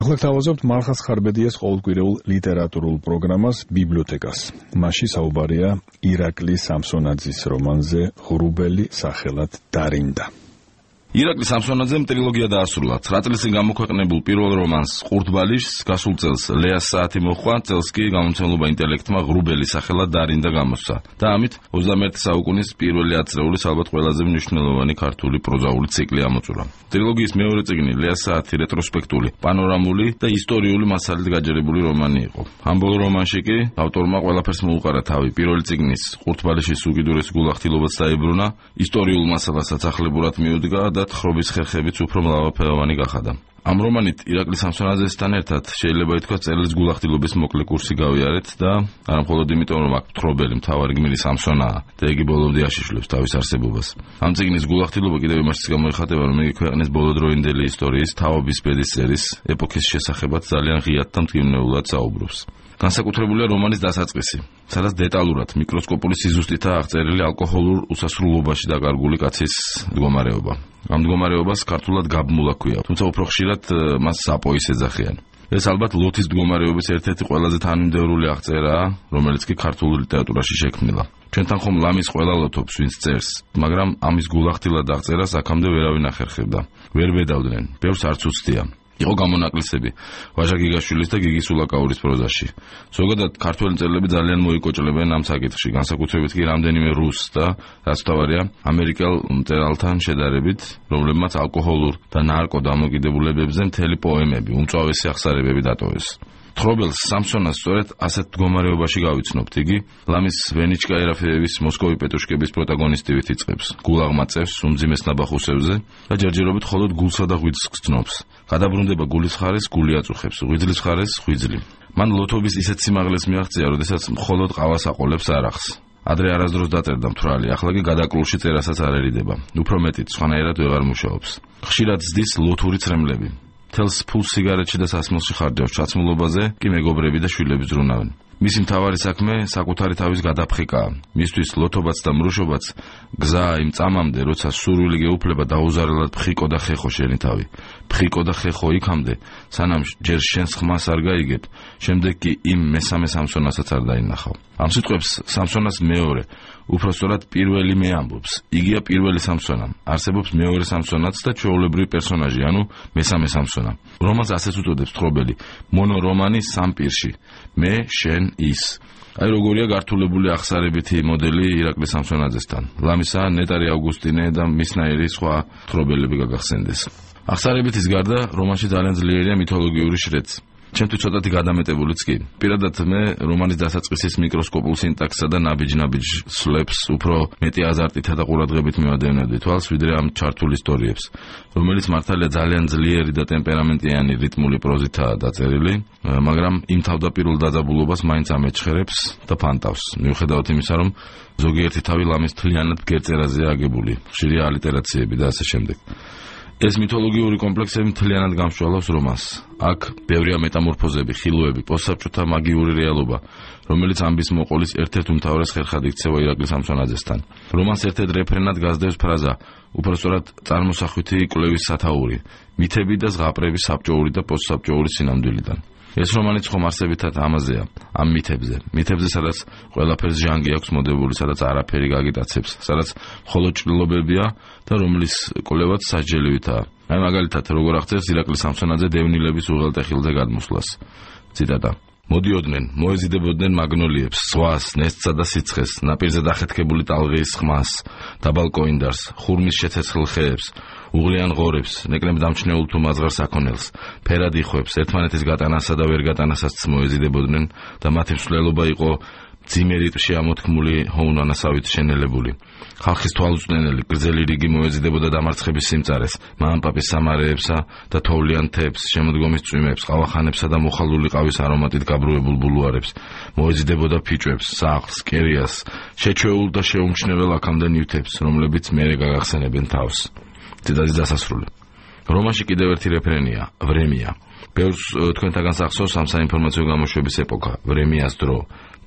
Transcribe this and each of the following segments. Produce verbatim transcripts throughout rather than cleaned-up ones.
ახლა გთავაზობთ მალხას ხარბედიას ყოველკვირეულ ლიტერატურულ პროგრამას ბიბლიოთეკას. მასში საუბარია ირაკლი სამსონაძის რომანზე ღრუბელი სახელად დარინდა. ირაკლი სამსონაძემ ტრილოგია დაასრულა. ცხრა წლის წინ გამოქვეყნებულ პირველ რომანს ყურთბალიშს გასულ წელს ლეას საათი მოჰყვა, წელს კი გამომცემლობა ინტელექტმა ღრუბელი სახელად დარინდა გამოსცა. და ამით ოცდამეერთე საუკუნის პირველი ათწლეულის ალბათ ყველაზე მნიშვნელოვანი ქართული პროზაული ციკლი ამოწურა. ტრილოგიის მეორე წიგნი ლეას საათი რეტროსპექტული, პანორამული და ისტორიული მასალით გაჯერებული რომანი იყო. ამ ბოლო რომანში კი ავტორმა ყველაფერს მოუყარა თავი. პირველი წიგნის ყურთბალიშის უკიდურეს გულახდილობაც დაებრუნა, ისტორიულ მასალას ასახლებურად მიუდგა და თხრობის ხერხებიც უფრო მრავალფეროვანი გახადა. ამ რომანით ირაკლი სამსონაძესთან ერთად შეიძლება ითქვას წელს გულახდილობის მოკლე კურსი გავიარეთ და არა მხოლოდ იმიტომ, რომ აქ თხრობელი მთავარი გმირი სამსონაა და იგი ბოლომდე აშიშვლებს თავის არსებობას. ამ წიგნის გულახდილობა კიდევ იმაშიც გამოიხატება, რომ იგი ქვეყნის ბოლოდროინდელი ისტორიის, თაობის ბედის წერის ეპოქის შესახებაც ძალიან ღიად და მტკივნეულად საუბრობს. განსაკუთრებულია რომანის დასაწყისი, სადაც დეტალურად მიკროსკოპული სიზუსტითაა აღწერილი ალკოჰოლურ უსასრულობაში დაკარგული კაცის მდგომარეობა. ამ მდგომარეობას ქართულად გაბმულა ქვია, თუმცა უფრო ხშირად მას საპოის ეძახიან. ეს ალბათ ლოთის მდგომარეობის ერთ-ერთი ყველაზე თანმიმდევრული აღწერაა, რომელიც კი ქართულ ლიტერატურაში შექმნილა. ჩვენთან ხომ ლამის ყველა ლოთობს, ვინც წერს, მაგრამ ამის გულახდილად აღწერას აქამდე ვერავინ ახერხებდა. ვერ ბედავდნენ, ბევრს არც უცდია. იყო გამონაკლისები ვაჟა გიგაშვილის და გიგის ულაკაურის პროზაში. ზოგადად ქართველი მწერლები ძალიან მოიკოჭლებენ ამ საკითხში, განსაკუთრებით კი რამდენიმე რუს და რაც თავარია ამერიკელ მწერალთან შედარებით, რომლებმაც ალკოჰოლურ და ნარკო დამოკიდებულებებზე მთელი პოემები, უმწვავესი აღსარებები დატოვეს. თხრობელს სამსონას სწორედ ასეთ მდგომარეობაში გავიცნობთ. იგი ლამის ვენიჩკა ერაფეევის მოსკოვი პეტუშკების პროტაგონისტივით იწყებს. გულაღმა წევს უმძიმეს ნაბახუსებზე და ჯერჯერობით მხოლოდ გულსა და ღვიძლს გრძნობს. გადაბრუნდება გულის ხარეს, გული აწუხებს, ღვიძლის ხარეს, ღვიძლი. მან ლოთობის ისეთ სიმაღლეს მიაღწია, როდესაც მხოლოდ ყავას აყოლებს არახს. ადრე არასდროს დაწერდა მთვრალი, ახლა კი გადაკლულში წერასაც არ ერიდება. უფრო მეტიც, სხვანაირად ვეღარ მუშაობს. ხშირად ზდის ლოთური ცრემლები. თელს ფულს სიგარეტში და სასმელში ხარჯავს, ჩაცმულობაზე კი მეგობრები და შვილები ზრუნავენ. მისი მთავარი საქმე საკუთარი თავის გადაფხიკაა. მისთვის ლოთობაც და მრუშობაც გზაა იმ წამამდე, როცა სურვილი გეუფლება დაუზარელად ფხიკო და ხეხო შენი თავი. ფხიკო და ხეხო იქამდე, სანამ ჯერ შენს ხმას არ გაიგებ, შემდეგ კი იმ მესამე სამსონასაც არ დაინახავ. ამ სიტყვებს სამსონას მეორე, უпростоრად პირველი მე ამბობს. იგია პირველი სამსონა. არსებობს მეორე სამსონაც და ჩვეულებრივი პერსონაჟი, ანუ მესამე სამსონა. რომანს ასეც უწოდებს თხრობელი, მონორომანი სამ პირში. მე, შენ, ის. აი როგორია გართულებული აღსარებითი მოდელი ირაკლი სამსონაძესთან. ლამისა, ნეტარი ავგუსტინე და მისნაირი სხვა თხრობელები გაგახსენდეს. აღსარებითის გარდა რომანში ძალიან ძლიერია მითოლოგიური შრეც. ჩემთვის ცოტათი გადამეტებულიც კი. პირადად მე რომანის დასაწყისის მიკროსკოპულ სინტაქსსა და ნაბიჯ-ნაბიჯ სლებს უფრო მეტი აზარტითა და ყურადღებით მივადევნებდი თვალს, ვიდრე ამ ჩართულ ისტორიებს, რომელიც მართალია ძალიან ძლიერი და ტემპერამენტიანი რიტმული პროზითაა დაწერილი, მაგრამ იმ თავდაპირველ დაძაბულობას მაინც ამეჩხერებს და ფანტავს. მიუხედავად იმისა, რომ ზოგიერთი თავი ლამის მთლიანად ბგერ წერაზეა აგებული, ხშირია ალიტერაციები და ასე შემდეგ. ეს მითოლოგიური კომპლექსები მთლიანად გამსჭვალავს რომანს. აქ ბევრია მეტამორფოზები, ხილოები, პოსტსაბჭოთა მაგიური რეალობა, რომელიც ამბის მოყოლის ერთ-ერთ უმთავრეს ხერხად იქცევა ირაკლი სამსონაძესთან. რომანს ერთ-ერთ რეფრენად გასდევს ფრაზა, უпростоრად წარმოსახვითი კვლევის სათაური, მითები და ზღაპრები საბჭოური და პოსტსაბჭოური სინამდვილიდან. ეს რომანიც ხომ არსებითად ამაზეა, ამ მითებზე. მითებზე, სადაც ყველაფერს ჟანგი აქვს მოდებული, სადაც არაფერი გაგიტაცებს, სადაც მხოლოდ ჭრილობებია და რომლის კვლევაც სასჯელივითაა. აი მაგალითად, როგორ აღწერს ირაკლი სამსონაძე დევნილების უღელტეხილზე გადმოსვლას. ციტატა. მოდიოდნენ, მოეზიდებოდნენ მაგნოლიებს, ზღვას, ნესტსა და სიცხეს, ნაპირზე დახეთქებული ტალღის ხმას, დაბალ კოინდარს, ხურმის შეცეცხლ ხეებს, უღლიან ღორებს, ნეკნებ დამჩნეულ თუ მაზღარ საქონელს, ფერად იხვებს, ერთმანეთის გატანასა და ვერ გატანასაც მოეზიდებოდნენ და მათი მსვლელობა იყო ძიმე რიტმში ამოთქმული ჰოუნანასავით შენელებული. ხალხის თვალუწვდენელი გრძელი რიგი მოეზიდებოდა დამარცხების სიმწარეს, მამპაპის სამარეებსა და თოვლიან თებს, შემოდგომის წვიმებს, ყავახანებსა და მოხალული ყავის არომატით გაბრუებულ ბულუარებს, მოეზიდებოდა ფიჭვებს, სახლს, კერიას, შეჩვეულ და შეუმჩნეվել აქამდე ნივთებს, რომლებიც მერე გაგახსენებენ თავს. ციტატის დასასრული. რომანში კიდევ ერთი რეფერენია, ვრემია. ბევრს თქვენთაგან სახსოვს ამ საინფორმაციო გამოშვების ეპოქა, ვრემიას დრო.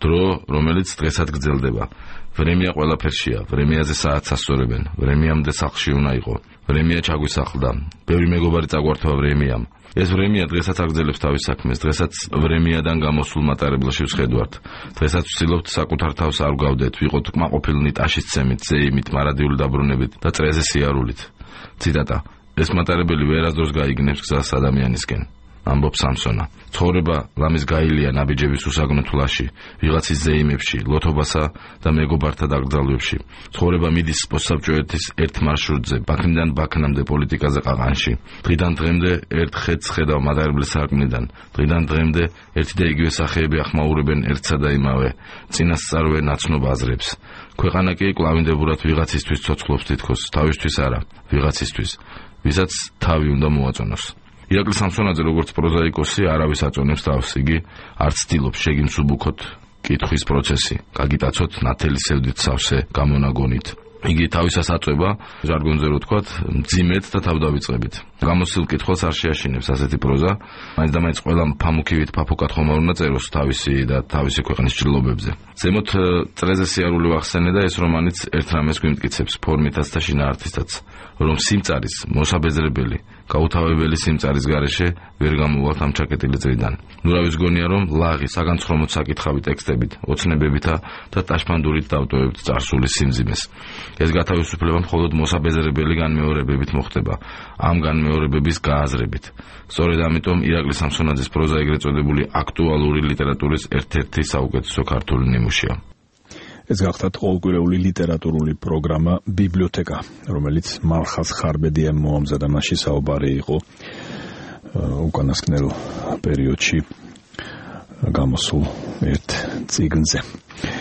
დრო, რომელიც დღესაც გრძელდება. ვრემია ყველაფერშია, ვრემიაზე საათს ასწორებენ, ვრემიამდე სახლში უნდა იყო, ვრემია ჩაგვისახლდა, ბევრი მეგობარი წაგვართვა ვრემიამ. ეს ვრემია დღესაც აგრძელებს თავის საქმეს, დღესაც ვრემიადან გამოსულ მატარებლში ვსხედვართ. დღესაც ვცდილობთ საკუთარ თავს არ ვგავდეთ, ვიყოთ კმაყოფილნი ტაშისცემით, ზეიმით, მარადიული დაბრუნებით და წრეზე სიარულით. ციტატა: ეს მატარებელი ვერასდროს გაიგნებს გზას ადამიანისკენ. ამბობს სამსონა. ცხოვრება ლამის გაილია ნაბიჯების უსაგნო თვლაში, ვიღაცის ზეიმებში, ლოთობასა და მეგობართა დაკრძალვებში. ცხოვრება მიდის პოსტსაბჭოეთის ერთ მარშრუტზე, ბაქნიდან ბაქნამდე პოლიტიკაზე ყაყანში. დღიდან დღემდე ერთ ხედს ხედავ მატარებლის სარკმლიდან. დღიდან დღემდე ერთი და იგივე სახეები ახმაურებენ ერთსა და იმავე, წინასწარვე ნაცნობ აზრებს. ქვეყანა კი კლავინდებურად ვიღაცისთვის ცოცხლობს თითქოს, თავისთვის არა, ვიღაცისთვის, ვისაც თავი უნდა მოაწონოს. ირაკლი სამსონაძე როგორც პროზაიკოსი არავის აწონებს თავს, იგი არც ცდილობს შეგიმსუბუქოთ კითხვის პროცესი, გაგიტაცოთ ნათელი სევდით სავსე გამონაგონით. იგი თავისას აწვება, ჟარგონზე რო ვთქვათ, მძიმედ და თავდავიწყებით. გამოსილ კითხვას არ შეაშინებს ასეთი პროზა, მაინც და მაინც ყველა ფამუქივით ფაფუკად ხომ არ უნდა წეროს თავისი და თავისი ქვეყნის ჭრილობებზე. ზემოთ წრეზე სიარული ვახსენე და ეს რომანიც ერთ რამეს გვიმტკიცებს, ფორმითაც და შინაარსითაც, რომ სიმწარის მოსაბეზრებელი გაუთავებელი სიმწარის გარეშე ვერ გამოვალთ ამ ჩაკეტილი წრიდან. ნურავის გონია, რომ ლაღი საგანცხრომოდ საკითხავი ტექსტებით, ოცნებებითა და ტაშფანდურით დავტოვებთ წარსული სიმძიმეს. ეს გათავისუფლება მხოლოდ მოსაბეზრებელი განმეორებებით მოხდება, ამ განმეორებების გააზრებით. სწორედ ამიტომ ირაკლი სამსონაძის პროზა ეგრეთ წოდებული აქტუალური ლიტერატურის ერთ-ერთი საუკეთესო ქართული ნიმუშია. ეს გახდათ ყოველკვირეული ლიტერატურული პროგრამა ბიბლიოთეკა, რომელიც მალხაზ ხარბედიამ მოამზადა, მასში საუბარი იყო უკანასკნელ პერიოდში გამოსულ ერთ წიგნზე.